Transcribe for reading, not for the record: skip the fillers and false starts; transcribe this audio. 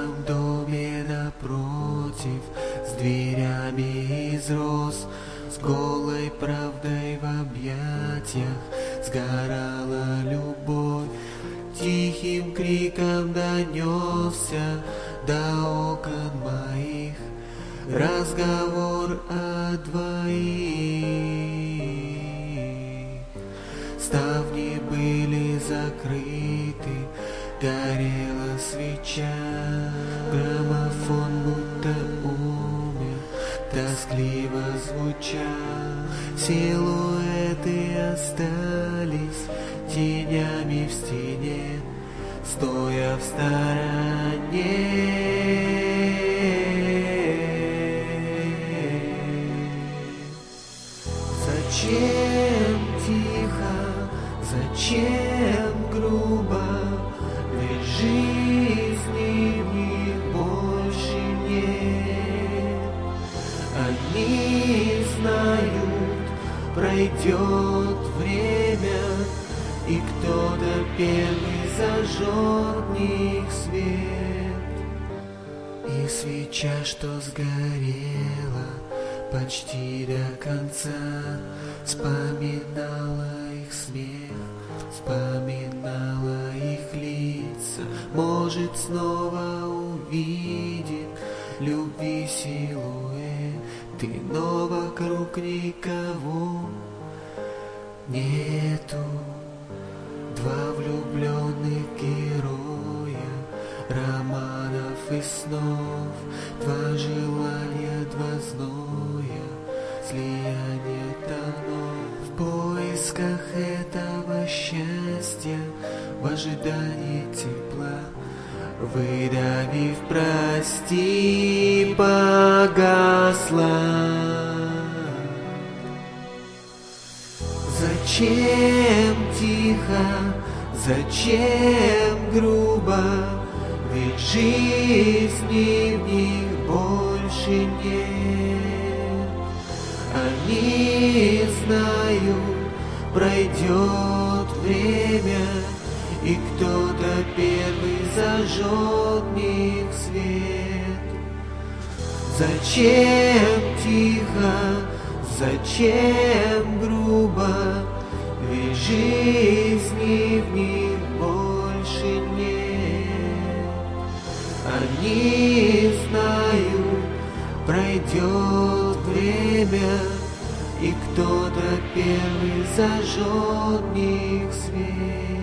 тихом доме напротив, с дверями из роз, с голой правдой в объятиях сгорала любовь. Тихим криком донесся до окон моих разговор о двоих. Ставни были закрыты, горела свеча, граммофон будто умер, тоскливо звуча. Силуэты остались тенями в стене, стоя в стороне. Зачем тихо, зачем грубо, ведь жизни в них больше нет. Они знают, пройдет время, и кто-то первый зажжет в них свет. И свеча, что сгорела почти до конца, вспоминала их смех, вспоминала их лица. Может, снова увидим любви силуэты, но вокруг никого нету. Два влюбленных героя романов и снов, два желания, два зноя, слияние тонов. В поисках этого счастья, в ожидании тепла, выдавив прости, погасла. Зачем тихо, зачем грубо, ведь жизни в них больше нет. Они знают, пройдет время, и кто-то первый зажжет в них свет. Зачем тихо, зачем грубо, ведь жизни в них больше нет. Они знают, пройдет время, и кто-то первый зажжет в них свет.